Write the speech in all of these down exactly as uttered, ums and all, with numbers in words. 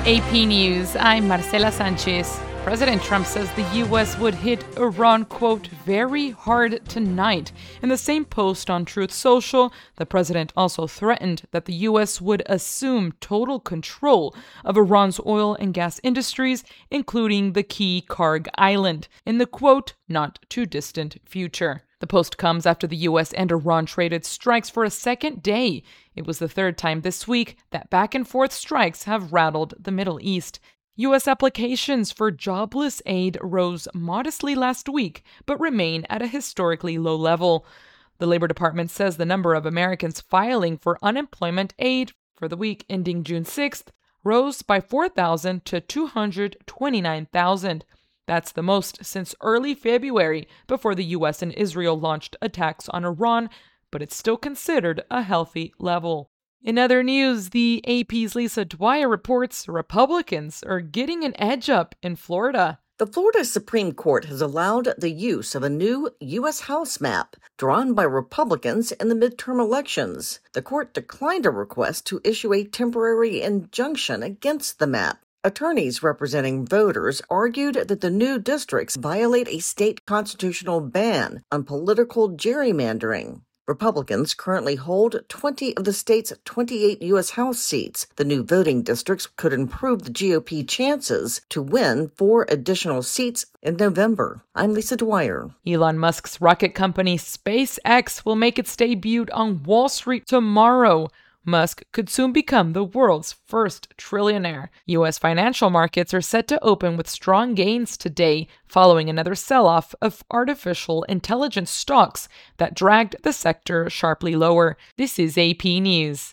A P News, I'm Marcela Sanchez. President Trump says the U S would hit Iran, quote, very hard tonight. In the same post on Truth Social, the president also threatened that the U S would assume total control of Iran's oil and gas industries, including the key Karg Island, in the, quote, not too distant future. The post comes after the U S and Iran traded strikes for a second day. It was the third time this week that back-and-forth strikes have rattled the Middle East. U S applications for jobless aid rose modestly last week, but remain at a historically low level. The Labor Department says the number of Americans filing for unemployment aid for the week ending June sixth rose by four thousand to two hundred twenty-nine thousand. That's the most since early February, before the U S and Israel launched attacks on Iran, but it's still considered a healthy level. In other news, the A P's Lisa Dwyer reports Republicans are getting an edge up in Florida. The Florida Supreme Court has allowed the use of a new U S House map drawn by Republicans in the midterm elections. The court declined a request to issue a temporary injunction against the map. Attorneys representing voters argued that the new districts violate a state constitutional ban on political gerrymandering. Republicans currently hold twenty of the state's twenty-eight U S House seats. The new voting districts could improve the G O P chances to win four additional seats in November. I'm Lisa Dwyer. Elon Musk's rocket company SpaceX will make its debut on Wall Street tomorrow. Musk could soon become the world's first trillionaire. U S financial markets are set to open with strong gains today, following another sell-off of artificial intelligence stocks that dragged the sector sharply lower. This is A P News.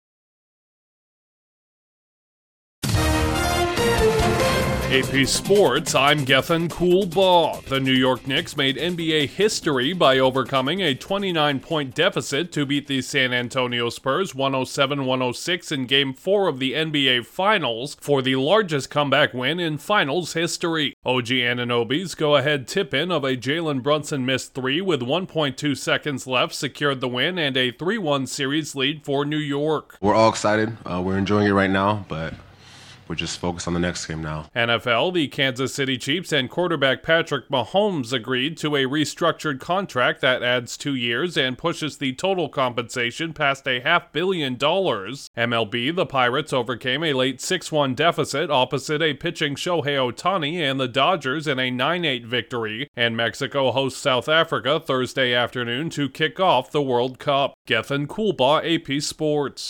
A P Sports, I'm Gethin Coolbaugh. The New York Knicks made N B A history by overcoming a twenty-nine point deficit to beat the San Antonio Spurs one oh seven one oh six in Game four of the N B A Finals for the largest comeback win in Finals history. O G Anunoby's go-ahead tip-in of a Jalen Brunson missed three with one point two seconds left secured the win and a three one series lead for New York. We're all excited. Uh, we're enjoying it right now, but we're just focused on the next game now. N F L, the Kansas City Chiefs and quarterback Patrick Mahomes agreed to a restructured contract that adds two years and pushes the total compensation past a half billion dollars. M L B, the Pirates overcame a late six one deficit opposite a pitching Shohei Ohtani and the Dodgers in a nine eight victory, and Mexico hosts South Africa Thursday afternoon to kick off the World Cup. Gethin Coolbaugh, A P Sports.